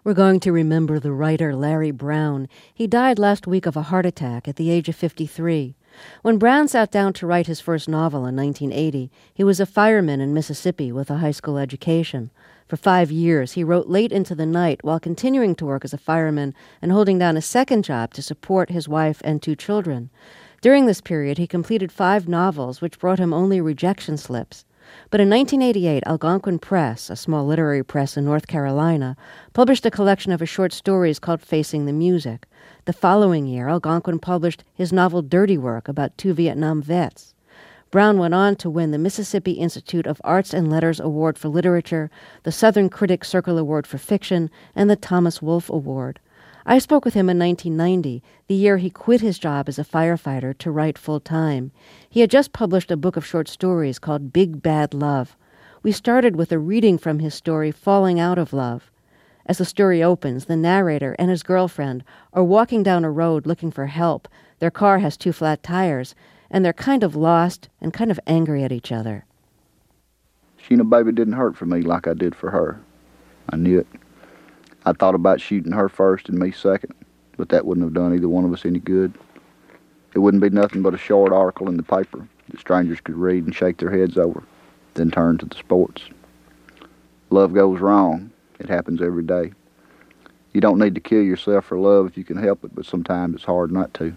We're going to remember the writer Larry Brown. He died last week of a heart attack at the age of 53. When Brown sat down to write his first novel in 1980, he was a fireman in Mississippi with a high school education. For 5 years, he wrote late into the night while continuing to work as a fireman and holding down a second job to support his wife and 2 children. During this period, he completed 5 novels, which brought him only rejection slips. But in 1988, Algonquin Press, a small literary press in North Carolina, published a collection of his short stories called Facing the Music. The following year, Algonquin published his novel Dirty Work about 2 Vietnam vets. Brown went on to win the Mississippi Institute of Arts and Letters Award for Literature, the Southern Critics Circle Award for Fiction, and the Thomas Wolfe Award. I spoke with him in 1990, the year he quit his job as a firefighter to write full-time. He had just published a book of short stories called Big Bad Love. We started with a reading from his story, Falling Out of Love. As the story opens, the narrator and his girlfriend are walking down a road looking for help. Their car has 2 flat tires, and they're kind of lost and kind of angry at each other. Sheena baby didn't hurt for me like I did for her. I knew it. I thought about shooting her first and me second, but that wouldn't have done either one of us any good. It wouldn't be nothing but a short article in the paper that strangers could read and shake their heads over, then turn to the sports. Love goes wrong. It happens every day. You don't need to kill yourself for love if you can help it, but sometimes it's hard not to.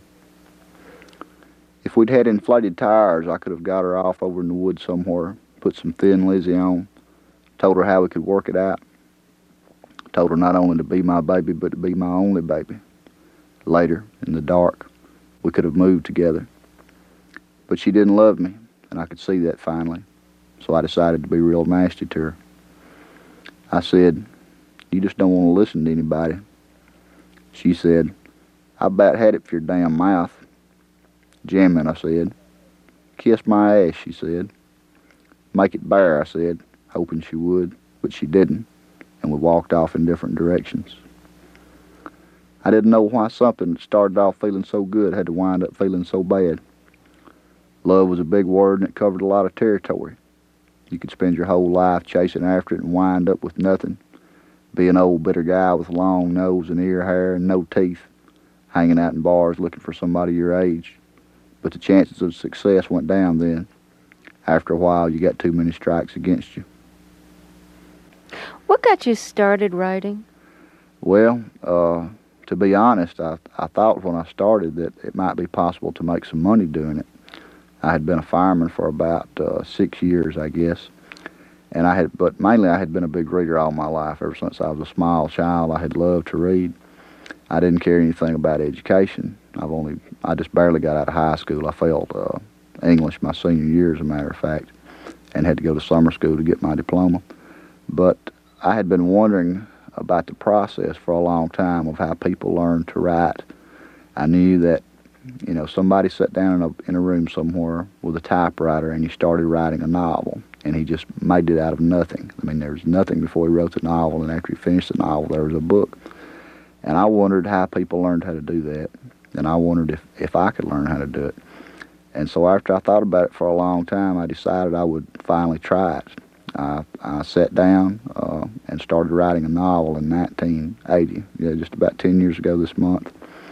If we'd had inflated tires, I could have got her off over in the woods somewhere, put some Thin Lizzy on, told her how we could work it out. Told her not only to be my baby, but to be my only baby. Later, in the dark, we could have moved together. But she didn't love me, and I could see that finally. So I decided to be real nasty to her. I said, "You just don't want to listen to anybody." She said, "I about had it for your damn mouth." "Jamming," I said. "Kiss my ass," she said. "Make it bare," I said, hoping she would, but she didn't. And we walked off in different directions. I didn't know why something that started off feeling so good had to wind up feeling so bad. Love was a big word, and it covered a lot of territory. You could spend your whole life chasing after it and wind up with nothing. Be an old bitter guy with a long nose and ear hair and no teeth, hanging out in bars looking for somebody your age. But the chances of success went down then. After a while, you got too many strikes against you. What got you started writing? Well, to be honest, I thought when I started that it might be possible to make some money doing it. I had been a fireman for about 6 years, I guess, but mainly I had been a big reader all my life. Ever since I was a small child, I had loved to read. I didn't care anything about education. I just barely got out of high school. I failed English my senior year, as a matter of fact, and had to go to summer school to get my diploma. But I had been wondering about the process for a long time of how people learn to write. I knew that, somebody sat down in a room somewhere with a typewriter and he started writing a novel, and he just made it out of nothing. I mean, there was nothing before he wrote the novel, and after he finished the novel, there was a book. And I wondered how people learned how to do that, and I wondered if I could learn how to do it. And so after I thought about it for a long time, I decided I would finally try it. I sat down and started writing a novel in 1980, just about 10 years ago this month.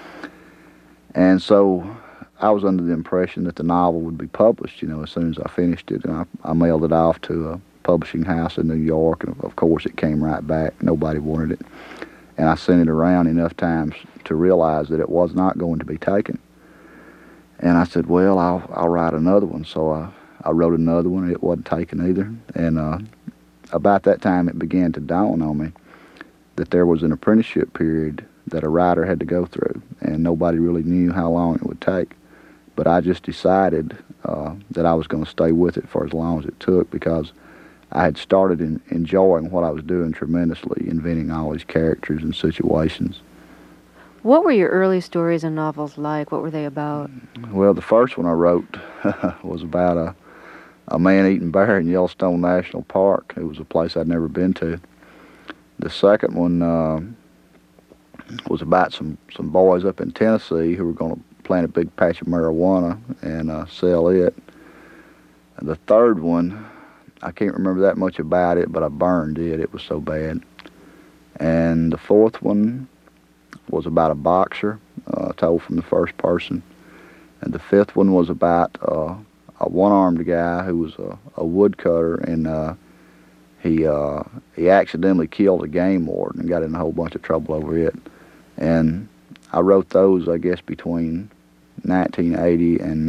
And so I was under the impression that the novel would be published, as soon as I finished it. And I mailed it off to a publishing house in New York, and of course it came right back. Nobody wanted it. And I sent it around enough times to realize that it was not going to be taken. And I said, well, I'll write another one. So I wrote another one. It wasn't taken either. And about that time, it began to dawn on me that there was an apprenticeship period that a writer had to go through, and nobody really knew how long it would take. But I just decided that I was going to stay with it for as long as it took, because I had started enjoying what I was doing tremendously, inventing all these characters and situations. What were your early stories and novels like? What were they about? Well, the first one I wrote was about a man-eating bear in Yellowstone National Park. It was a place I'd never been to. The second one was about some boys up in Tennessee who were going to plant a big patch of marijuana and sell it. And the third one, I can't remember that much about it, but I burned it. It was so bad. And the fourth one was about a boxer, told from the first person. And the fifth one was about a one-armed guy who was a woodcutter, and he accidentally killed a game warden and got in a whole bunch of trouble over it. And I wrote those, I guess, between 1980 and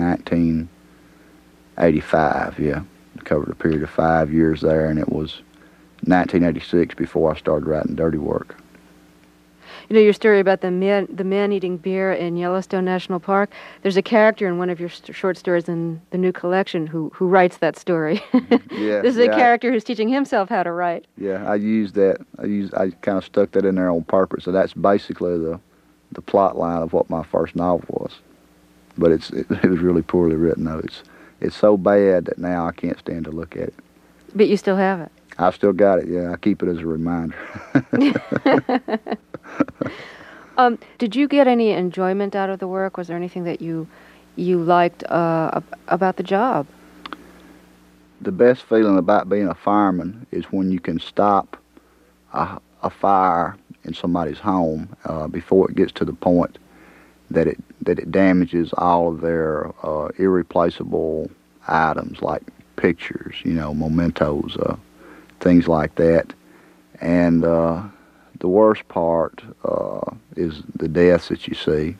1985, yeah. I covered a period of 5 years there, and it was 1986 before I started writing Dirty Work. You know, your story about the man eating beer in Yellowstone National Park, there's a character in one of your short stories in the new collection who writes that story. Yeah. This is a character who's teaching himself how to write. Yeah, I used that. I kind of stuck that in there on purpose. So that's basically the plot line of what my first novel was. But it was really poorly written, though. It's so bad that now I can't stand to look at it. But you still have it. I've still got it, yeah. I keep it as a reminder. Did you get any enjoyment out of the work? Was there anything that you liked about the job? The best feeling about being a fireman is when you can stop a fire in somebody's home before it gets to the point that it damages all of their irreplaceable items like pictures, mementos, things like that. And the worst part is the deaths that you see.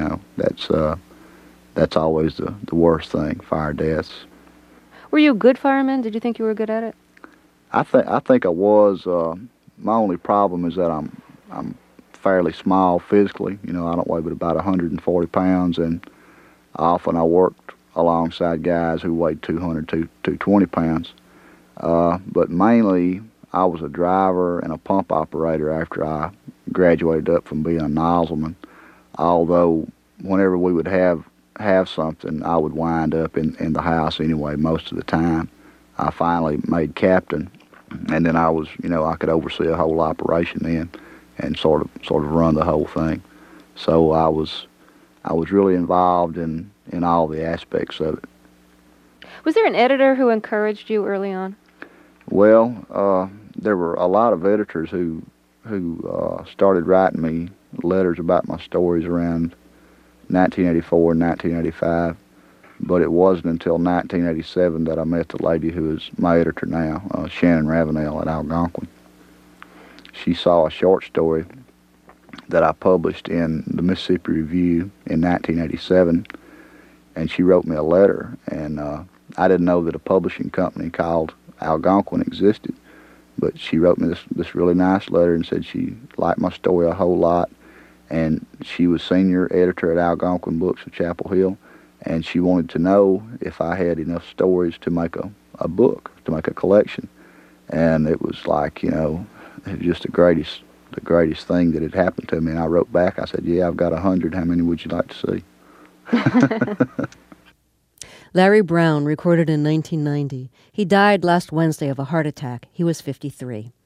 That's always the worst thing, fire deaths. Were you a good fireman? Did you think you were good at it? I think I was. My only problem is that I'm fairly small physically. I don't weigh but about 140 pounds, and often I worked alongside guys who weighed 200, 220 pounds. But mainly, I was a driver and a pump operator after I graduated up from being a nozzleman. Although, whenever we would have something, I would wind up in the house anyway most of the time. I finally made captain, and then I was, I could oversee a whole operation then and sort of run the whole thing. So I was really involved in all the aspects of it. Was there an editor who encouraged you early on? Well, there were a lot of editors who started writing me letters about my stories around 1984 and 1985, but it wasn't until 1987 that I met the lady who is my editor now, Shannon Ravenel at Algonquin. She saw a short story that I published in the Mississippi Review in 1987, and she wrote me a letter, and I didn't know that a publishing company called Algonquin existed, but she wrote me this really nice letter and said she liked my story a whole lot, and she was senior editor at Algonquin Books of Chapel Hill, and she wanted to know if I had enough stories to make a book, to make a collection. And it was like, it was just the greatest thing that had happened to me. And I wrote back, I said, yeah, I've got 100. How many would you like to see? Larry Brown, recorded in 1990. He died last Wednesday of a heart attack. He was 53.